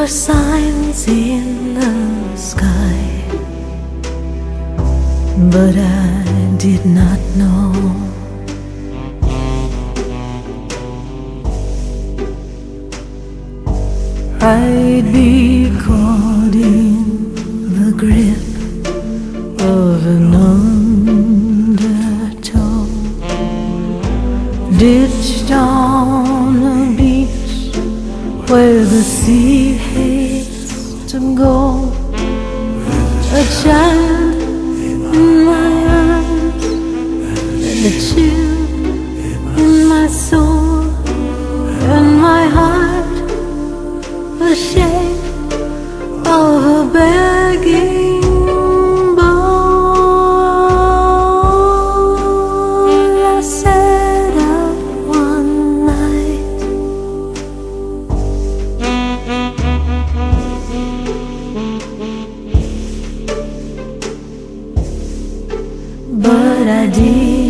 were signs in the sky, but I did not know I'd be caught in the grip of an undertow, ditched on a beach where the sea hates to go. A child in my arms and a chill in my soul, and my heart the shape of a begging bowl. I set out one night, but I did